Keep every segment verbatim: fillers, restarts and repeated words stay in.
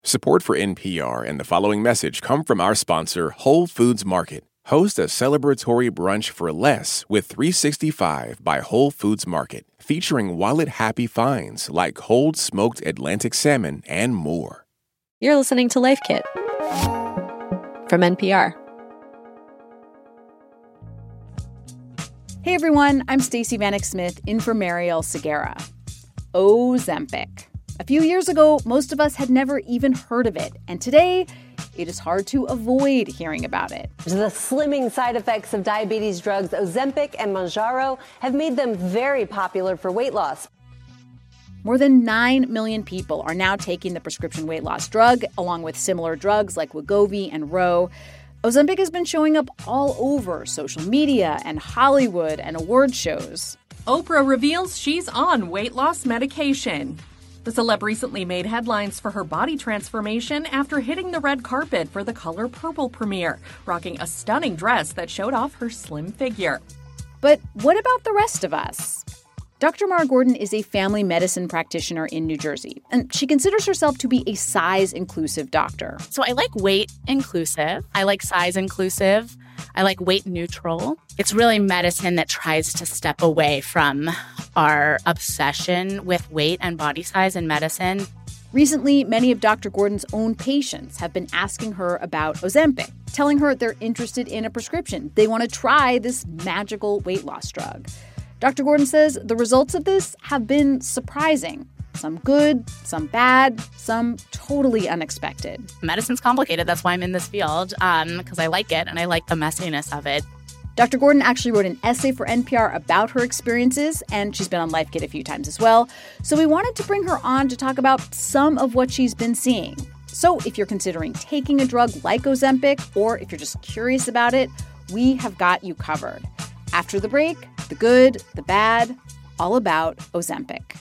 Support for N P R and the following message come from our sponsor, Whole Foods Market. Host a celebratory brunch for less with three sixty-five by Whole Foods Market, featuring wallet-happy finds like cold smoked Atlantic salmon and more. You're listening to Life Kit from N P R. Hey everyone, I'm Stacey Vanek Smith in for Mariel Segura. Ozempic. A few years ago, most of us had never even heard of it, and today, it is hard to avoid hearing about it. The slimming side effects of diabetes drugs Ozempic and Mounjaro have made them very popular for weight loss. More than nine million people are now taking the prescription weight loss drug, along with similar drugs like Wegovy and Ro. Ozempic has been showing up all over social media and Hollywood and award shows. Oprah reveals she's on weight loss medication. The celeb recently made headlines for her body transformation after hitting the red carpet for the Color Purple premiere, rocking a stunning dress that showed off her slim figure. But what about the rest of us? Doctor Mara Gordon is a family medicine practitioner in New Jersey, and she considers herself to be a size-inclusive doctor. So I like weight inclusive. I like size inclusive. I like weight neutral. It's really medicine that tries to step away from our obsession with weight and body size in medicine. Recently, many of Doctor Gordon's own patients have been asking her about Ozempic, telling her they're interested in a prescription. They want to try this magical weight loss drug. Doctor Gordon says the results of this have been surprising. Some good, some bad, some totally unexpected. Medicine's complicated. That's why I'm in this field, um, because I like it and I like the messiness of it. Doctor Gordon actually wrote an essay for N P R about her experiences, and she's been on Life Kit a few times as well. So we wanted to bring her on to talk about some of what she's been seeing. So if you're considering taking a drug like Ozempic, or if you're just curious about it, we have got you covered. After the break, the good, the bad, all about Ozempic.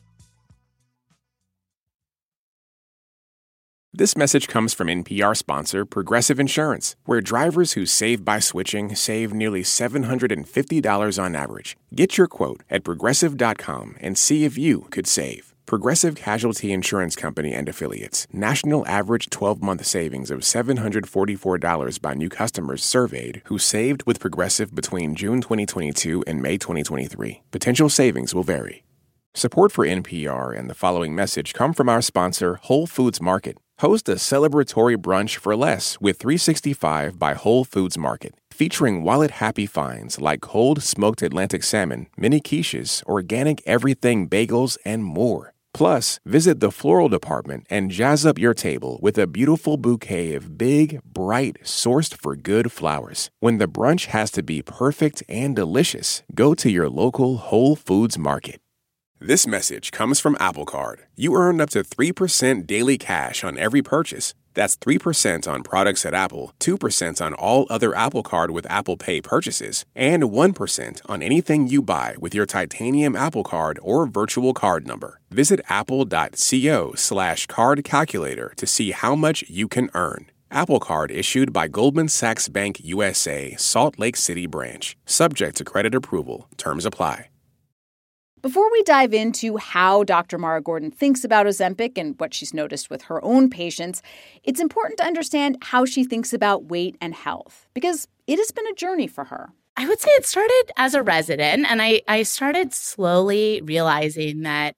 This message comes from N P R sponsor Progressive Insurance, where drivers who save by switching save nearly seven hundred fifty dollars on average. Get your quote at progressive dot com and see if you could save. Progressive Casualty Insurance Company and Affiliates. National average twelve-month savings of seven hundred forty-four dollars by new customers surveyed who saved with Progressive between June twenty twenty-two and May twenty twenty-three. Potential savings will vary. Support for N P R and the following message come from our sponsor, Whole Foods Market. Host a celebratory brunch for less with three sixty-five by Whole Foods Market, featuring wallet-happy finds like cold smoked Atlantic salmon, mini quiches, organic everything bagels, and more. Plus, visit the floral department and jazz up your table with a beautiful bouquet of big, bright, sourced-for-good flowers. When the brunch has to be perfect and delicious, go to your local Whole Foods Market. This message comes from Apple Card. You earn up to three percent daily cash on every purchase. That's three percent on products at Apple, two percent on all other Apple Card with Apple Pay purchases, and one percent on anything you buy with your titanium Apple Card or virtual card number. Visit apple.co slash card calculator to see how much you can earn. Apple Card issued by Goldman Sachs Bank U S A, Salt Lake City branch. Subject to credit approval. Terms apply. Before we dive into how Doctor Mara Gordon thinks about Ozempic and what she's noticed with her own patients, it's important to understand how she thinks about weight and health, because it has been a journey for her. I would say it started as a resident, and I, I started slowly realizing that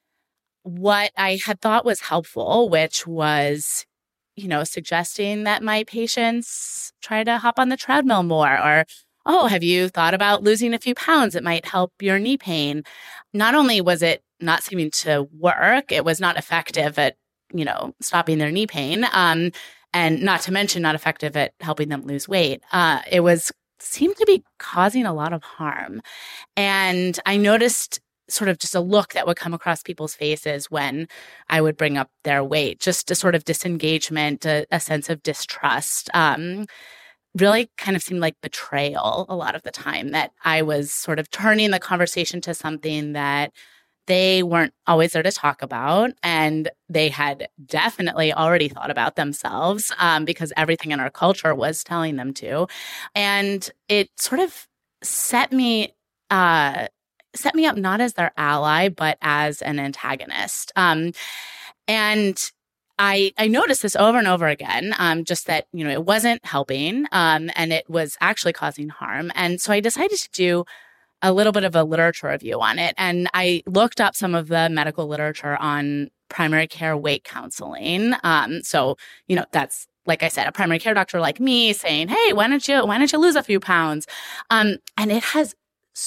what I had thought was helpful, which was, you know, suggesting that my patients try to hop on the treadmill more, or oh, have you thought about losing a few pounds? It might help your knee pain. Not only was it not seeming to work, it was not effective at, you know, stopping their knee pain, um, and not to mention not effective at helping them lose weight. Uh, it was seemed to be causing a lot of harm. And I noticed sort of just a look that would come across people's faces when I would bring up their weight, just a sort of disengagement, a, a sense of distrust. Um, really kind of seemed like betrayal a lot of the time, that I was sort of turning the conversation to something that they weren't always there to talk about. And they had definitely already thought about themselves um, because everything in our culture was telling them to. And it sort of set me uh, set me up not as their ally, but as an antagonist. Um, and I, I noticed this over and over again, um, just that, you know, it wasn't helping um, and it was actually causing harm. And so I decided to do a little bit of a literature review on it. And I looked up some of the medical literature on primary care weight counseling. Um, so, you know, that's, like I said, a primary care doctor like me saying, hey, why don't you, why don't you lose a few pounds? Um, and it has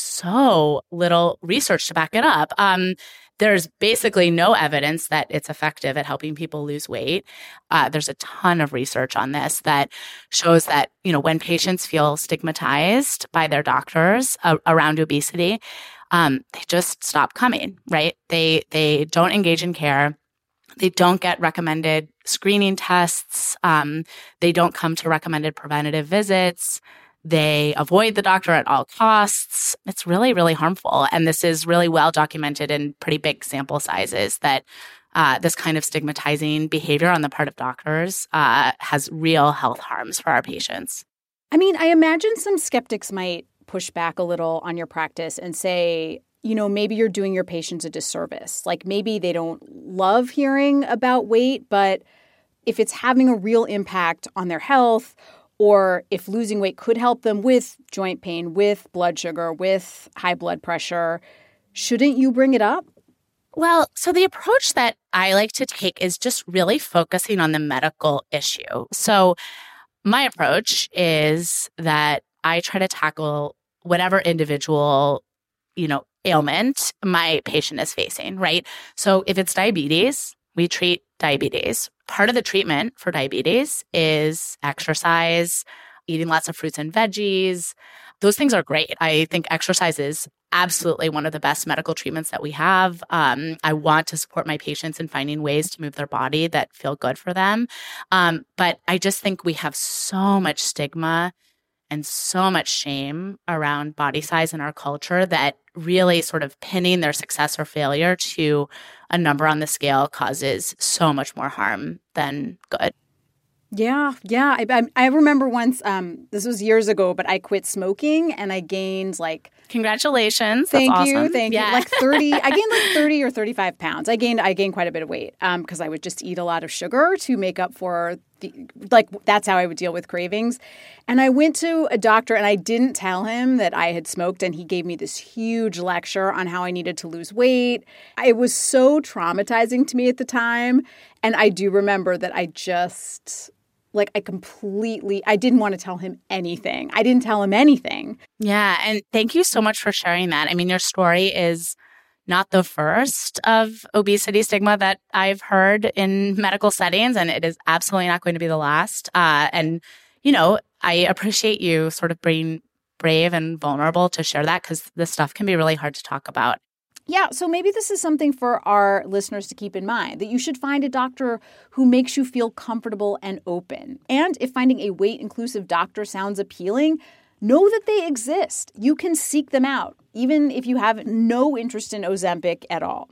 so little research to back it up. Um, There's basically no evidence that it's effective at helping people lose weight. Uh, there's a ton of research on this that shows that, you know, when patients feel stigmatized by their doctors uh, around obesity, um, they just stop coming, right? They they don't engage in care. They don't get recommended screening tests. Um, they don't come to recommended preventative visits. They avoid the doctor at all costs. It's really, really harmful. And this is really well documented in pretty big sample sizes that uh, this kind of stigmatizing behavior on the part of doctors uh, has real health harms for our patients. I mean, I imagine some skeptics might push back a little on your practice and say, you know, maybe you're doing your patients a disservice. Like maybe they don't love hearing about weight, but if it's having a real impact on their health, or if losing weight could help them with joint pain, with blood sugar, with high blood pressure, shouldn't you bring it up? Well, so the approach that I like to take is just really focusing on the medical issue. So my approach is that I try to tackle whatever individual, you know, ailment my patient is facing, right? So if it's diabetes, we treat diabetes. Part of the treatment for diabetes is exercise, eating lots of fruits and veggies. Those things are great. I think exercise is absolutely one of the best medical treatments that we have. Um, I want to support my patients in finding ways to move their body that feel good for them. Um, but I just think we have so much stigma and so much shame around body size in our culture that really sort of pinning their success or failure to a number on the scale causes so much more harm than good. Yeah, yeah. I, I, I remember once, um, this was years ago, but I quit smoking and I gained like... Congratulations. Thank That's you. awesome. Thank yeah. you. Like thirty, I gained like thirty or thirty-five pounds. I gained, I gained quite a bit of weight um, because I would just eat a lot of sugar to make up for the, like, that's how I would deal with cravings. And I went to a doctor and I didn't tell him that I had smoked, and he gave me this huge lecture on how I needed to lose weight. It was so traumatizing to me at the time. And I do remember that I just... Like I completely, I didn't want to tell him anything. I didn't tell him anything. Yeah. And thank you so much for sharing that. I mean, your story is not the first of obesity stigma that I've heard in medical settings, and it is absolutely not going to be the last. Uh, and, you know, I appreciate you sort of being brave and vulnerable to share that, because this stuff can be really hard to talk about. Yeah, so maybe this is something for our listeners to keep in mind, that you should find a doctor who makes you feel comfortable and open. And if finding a weight-inclusive doctor sounds appealing, know that they exist. You can seek them out, even if you have no interest in Ozempic at all.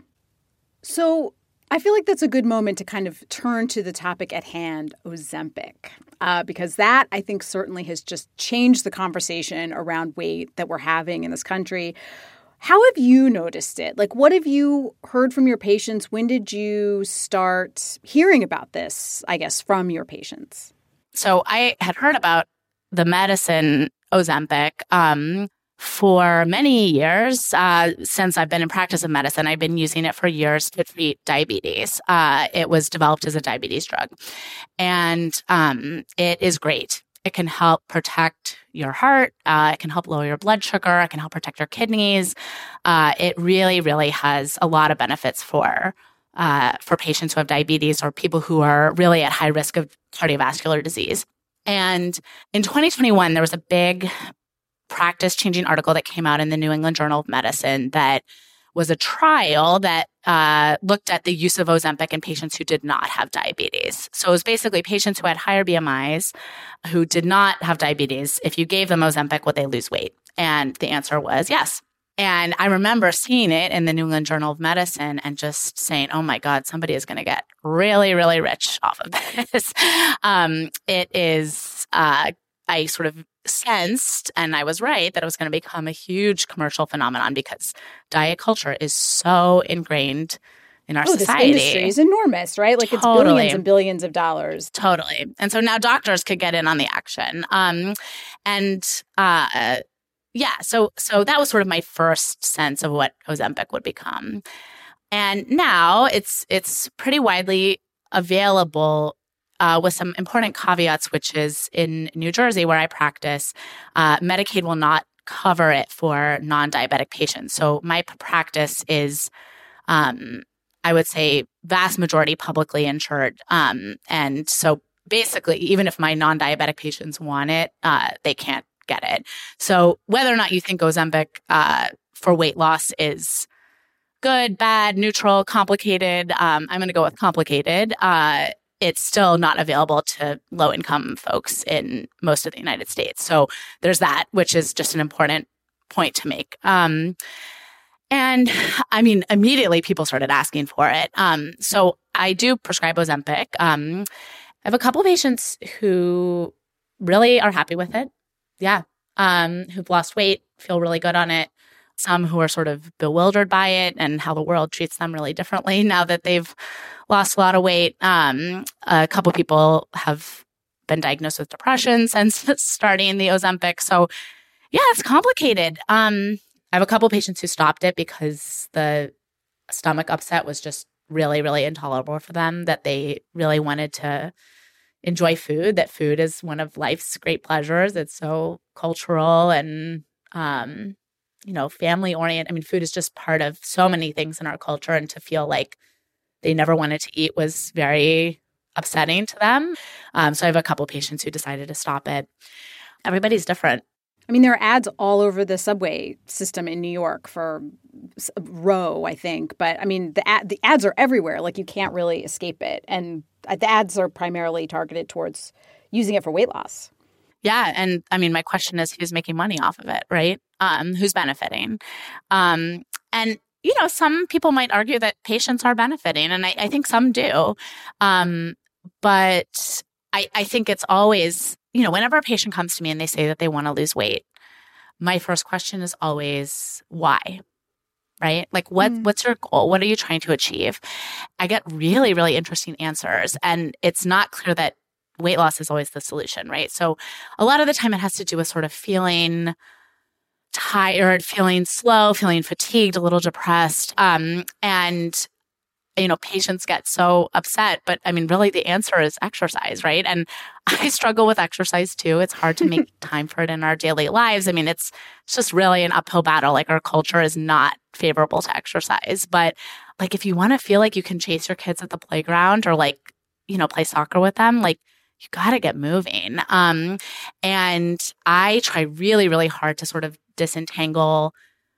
So I feel like that's a good moment to kind of turn to the topic at hand, Ozempic, uh, because that, I think, certainly has just changed the conversation around weight that we're having in this country. How have you noticed it? Like, what have you heard from your patients? When did you start hearing about this, I guess, from your patients? So I had heard about the medicine Ozempic um, for many years. Uh, since I've been in practice of medicine, I've been using it for years to treat diabetes. Uh, it was developed as a diabetes drug, and um, it is great. It can help protect your heart. Uh, it can help lower your blood sugar. It can help protect your kidneys. Uh, it really, really has a lot of benefits for uh, for patients who have diabetes or people who are really at high risk of cardiovascular disease. And in twenty twenty-one, there was a big practice-changing article that came out in the New England Journal of Medicine that was a trial that uh, looked at the use of Ozempic in patients who did not have diabetes. So it was basically patients who had higher B M Is who did not have diabetes. If you gave them Ozempic, would they lose weight? And the answer was yes. And I remember seeing it in the New England Journal of Medicine and just saying, oh my God, somebody is going to get really, really rich off of this. um, it is, uh, I sort of sensed, and I was right, that it was going to become a huge commercial phenomenon because diet culture is so ingrained in our oh, society. This industry is enormous, right? Like Totally. It's billions and billions of dollars. Totally. And so now doctors could get in on the action. Um, and uh, yeah, so so that was sort of my first sense of what Ozempic would become. And now it's it's pretty widely available uh, with some important caveats, which is in New Jersey, where I practice, uh, Medicaid will not cover it for non-diabetic patients. So my p- practice is, um, I would say, vast majority publicly insured. Um, and so basically, even if my non-diabetic patients want it, uh, they can't get it. So whether or not you think Ozempic uh, for weight loss is good, bad, neutral, complicated, um, I'm going to go with complicated. Uh, it's still not available to low-income folks in most of the United States. So there's that, which is just an important point to make. Um, and I mean, immediately people started asking for it. Um, so I do prescribe Ozempic. Um, I have a couple of patients who really are happy with it. Yeah. Um, who've lost weight, feel really good on it. Some who are sort of bewildered by it and how the world treats them really differently now that they've lost a lot of weight. Um, a couple people have been diagnosed with depression since starting the Ozempic. So yeah, it's complicated. Um, I have a couple patients who stopped it because the stomach upset was just really, really intolerable for them, that they really wanted to enjoy food, that food is one of life's great pleasures. It's so cultural and, um, you know, family oriented. I mean, food is just part of so many things in our culture, and to feel like they never wanted to eat was very upsetting to them. Um, so I have a couple patients who decided to stop it. Everybody's different. I mean, there are ads all over the subway system in New York for Roe, I think. But I mean, the ad, the ads are everywhere. Like, you can't really escape it. And the ads are primarily targeted towards using it for weight loss. Yeah. And I mean, my question is, who's making money off of it, right? Um, who's benefiting? Um, and, you know, some people might argue that patients are benefiting, and I, I think some do. Um, but I, I think it's always, you know, whenever a patient comes to me and they say that they want to lose weight, my first question is always, why? Right? Like, what, mm. what's your goal? What are you trying to achieve? I get really, really interesting answers. And it's not clear that weight loss is always the solution, right? So a lot of the time it has to do with sort of feeling tired, feeling slow, feeling fatigued, a little depressed. Um, and, you know, patients get so upset. But I mean, really the answer is exercise, right? And I struggle with exercise too. It's hard to make time for it in our daily lives. I mean, it's, it's just really an uphill battle. Like, our culture is not favorable to exercise. But like, if you want to feel like you can chase your kids at the playground, or like, you know, play soccer with them, like, you got to get moving. Um, and I try really, really hard to sort of disentangle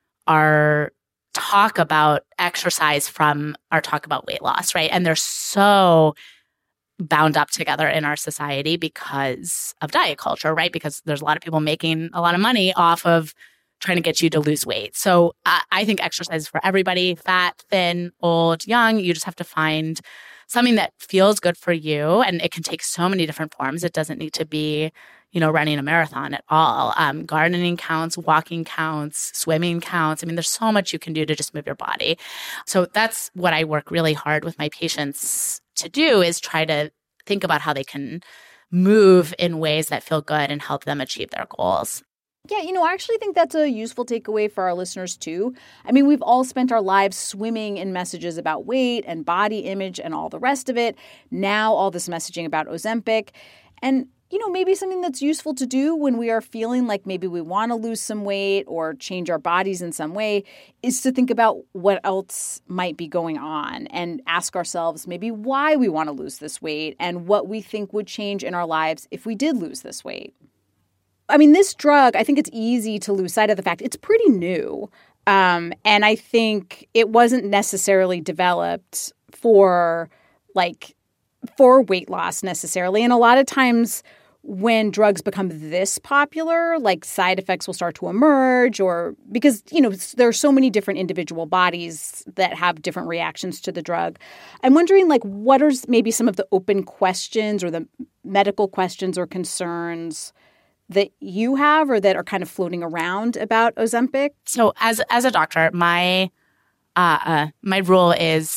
our talk about exercise from our talk about weight loss, right? And they're so bound up together in our society because of diet culture, right? Because there's a lot of people making a lot of money off of trying to get you to lose weight. So uh, I think exercise is for everybody, fat, thin, old, young. You just have to find something that feels good for you. And it can take so many different forms. It doesn't need to be, you know, running a marathon at all. Um, gardening counts, walking counts, swimming counts. I mean, there's so much you can do to just move your body. So that's what I work really hard with my patients to do, is try to think about how they can move in ways that feel good and help them achieve their goals. Yeah, you know, I actually think that's a useful takeaway for our listeners, too. I mean, we've all spent our lives swimming in messages about weight and body image and all the rest of it. Now, all this messaging about Ozempic. And, you know, maybe something that's useful to do when we are feeling like maybe we want to lose some weight or change our bodies in some way is to think about what else might be going on and ask ourselves maybe why we want to lose this weight and what we think would change in our lives if we did lose this weight. I mean, this drug, I think it's easy to lose sight of the fact it's pretty new. Um, and I think it wasn't necessarily developed for, like, for weight loss necessarily. And a lot of times when drugs become this popular, like, side effects will start to emerge, or because, you know, there are so many different individual bodies that have different reactions to the drug. I'm wondering, like, what are maybe some of the open questions or the medical questions or concerns that you have or that are kind of floating around about Ozempic? So as as a doctor, my uh, uh, my rule is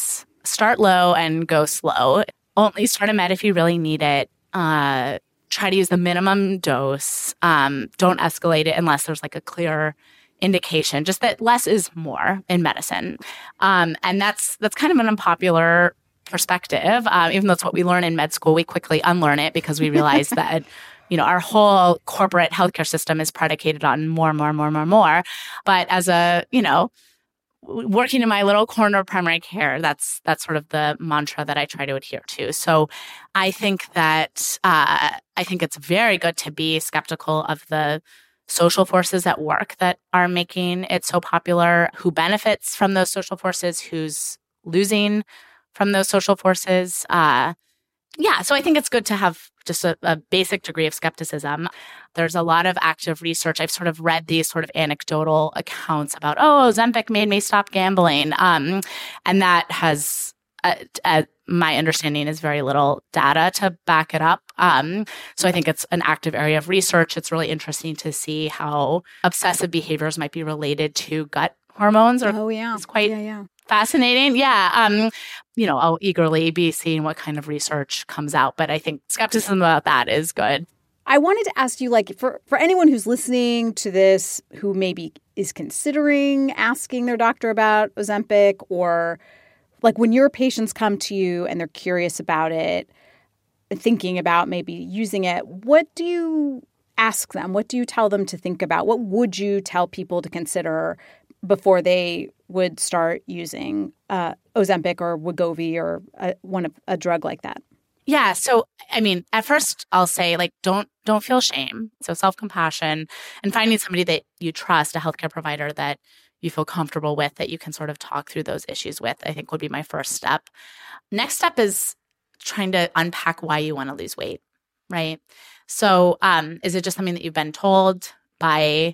start low and go slow. Only start a med if you really need it. Uh, try to use the minimum dose. Um, don't escalate it unless there's like a clear indication, just that less is more in medicine. Um, and that's that's kind of an unpopular perspective. Um, even though it's what we learn in med school, we quickly unlearn it because we realize that, you know, our whole corporate healthcare system is predicated on more, more, more, more, more. But as a, you know, working in my little corner of primary care, that's that's sort of the mantra that I try to adhere to. So I think that uh, I think it's very good to be skeptical of the social forces at work that are making it so popular, who benefits from those social forces, who's losing from those social forces. Uh, yeah, so I think it's good to have just a, a basic degree of skepticism. There's a lot of active research. I've sort of read these sort of anecdotal accounts about, oh, Ozempic made me stop gambling. Um, and that has, uh, uh, my understanding is very little data to back it up. Um, so I think it's an active area of research. It's really interesting to see how obsessive behaviors might be related to gut hormones. Or oh, yeah. It's quite yeah, yeah. fascinating. Yeah. Um, you know, I'll eagerly be seeing what kind of research comes out. But I think skepticism about that is good. I wanted to ask you, like, for, for anyone who's listening to this who maybe is considering asking their doctor about Ozempic, or like when your patients come to you and they're curious about it, thinking about maybe using it, what do you ask them? What do you tell them to think about? What would you tell people to consider before they would start using uh, Ozempic or Wegovy or a, one of a drug like that? Yeah. So, I mean, at first I'll say, like, don't don't feel shame. So self-compassion and finding somebody that you trust, a healthcare provider that you feel comfortable with, that you can sort of talk through those issues with, I think would be my first step. Next step is trying to unpack why you want to lose weight, right? So um, is it just something that you've been told by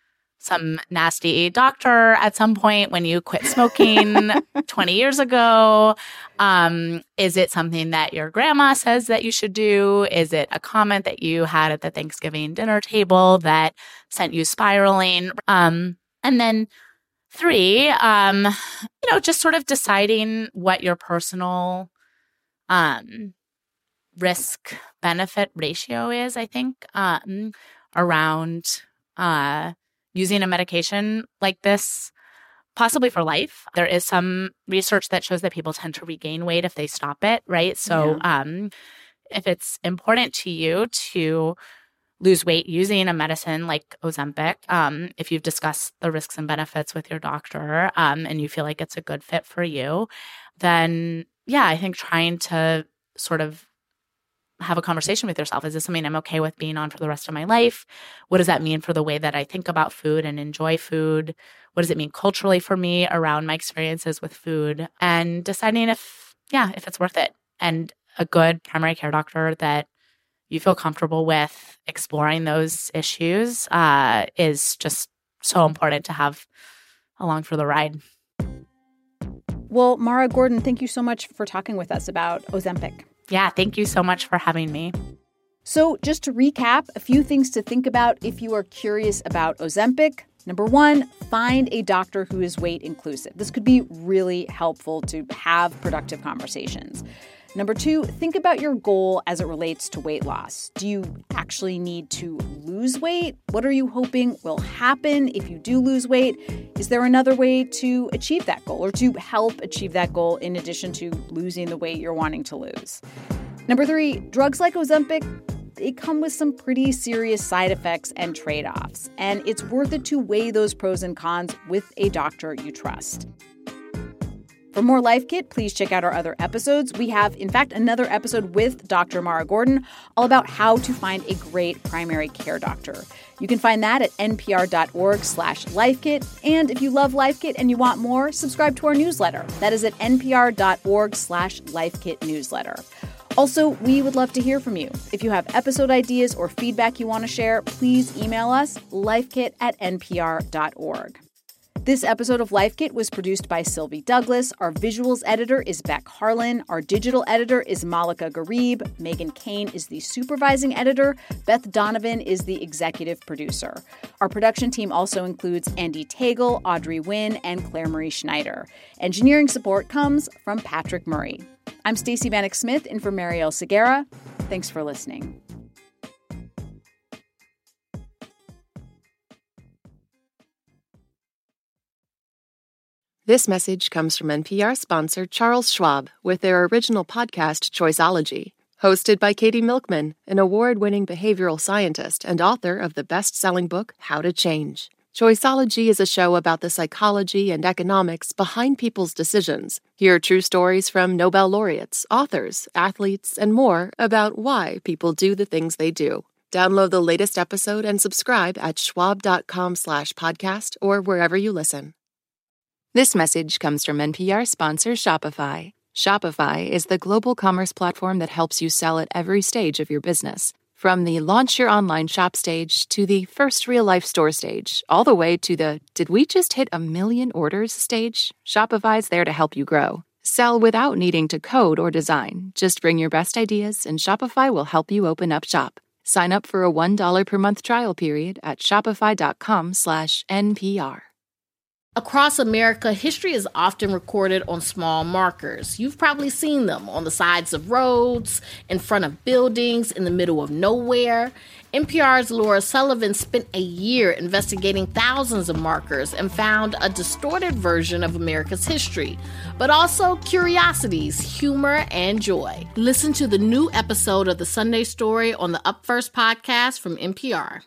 some nasty doctor at some point when you quit smoking twenty years ago? Um, is it something that your grandma says that you should do? Is it a comment that you had at the Thanksgiving dinner table that sent you spiraling? Um, and then three, um, you know, just sort of deciding what your personal um, risk-benefit ratio is, I think, um, around uh using a medication like this, possibly for life. There is some research that shows that people tend to regain weight if they stop it, right? So yeah. um, if it's important to you to lose weight using a medicine like Ozempic, um, if you've discussed the risks and benefits with your doctor um, and you feel like it's a good fit for you, then yeah, I think trying to sort of have a conversation with yourself. Is this something I'm okay with being on for the rest of my life? What does that mean for the way that I think about food and enjoy food? What does it mean culturally for me around my experiences with food? And deciding if, yeah, if it's worth it. And a good primary care doctor that you feel comfortable with exploring those issues uh, is just so important to have along for the ride. Well, Mara Gordon, thank you so much for talking with us about Ozempic. Yeah, thank you so much for having me. So just to recap, a few things to think about if you are curious about Ozempic. Number one, find a doctor who is weight inclusive. This could be really helpful to have productive conversations. Number two, think about your goal as it relates to weight loss. Do you actually need to lose weight? What are you hoping will happen if you do lose weight? Is there another way to achieve that goal or to help achieve that goal in addition to losing the weight you're wanting to lose? Number three, drugs like Ozempic, they come with some pretty serious side effects and trade-offs, and it's worth it to weigh those pros and cons with a doctor you trust. For more Life Kit, please check out our other episodes. We have, in fact, another episode with Doctor Mara Gordon all about how to find a great primary care doctor. You can find that at npr.org slash lifekit. And if you love Life Kit and you want more, subscribe to our newsletter. That is at npr.org slash lifekit newsletter. Also, we would love to hear from you. If you have episode ideas or feedback you want to share, please email us, lifekit at npr.org. This episode of Life Kit was produced by Sylvie Douglas. Our visuals editor is Beck Harlan. Our digital editor is Malika Garib. Megan Kane is the supervising editor. Beth Donovan is the executive producer. Our production team also includes Andy Tagle, Audrey Wynn, and Claire Marie Schneider. Engineering support comes from Patrick Murray. I'm Stacey Vanek Smith in for Marielle Segarra. Thanks for listening. This message comes from N P R sponsor Charles Schwab with their original podcast, Choiceology. Hosted by Katie Milkman, an award-winning behavioral scientist and author of the best-selling book, How to Change. Choiceology is a show about the psychology and economics behind people's decisions. Hear true stories from Nobel laureates, authors, athletes, and more about why people do the things they do. Download the latest episode and subscribe at schwab.com slash podcast or wherever you listen. This message comes from N P R sponsor Shopify. Shopify is the global commerce platform that helps you sell at every stage of your business. From the launch your online shop stage to the first real-life store stage, all the way to the did we just hit a million orders stage? Shopify's there to help you grow. Sell without needing to code or design. Just bring your best ideas and Shopify will help you open up shop. Sign up for a one dollar per month trial period at shopify.com slash NPR. Across America, history is often recorded on small markers. You've probably seen them on the sides of roads, in front of buildings, in the middle of nowhere. N P R's Laura Sullivan spent a year investigating thousands of markers and found a distorted version of America's history, but also curiosities, humor, and joy. Listen to the new episode of The Sunday Story on the Up First podcast from N P R.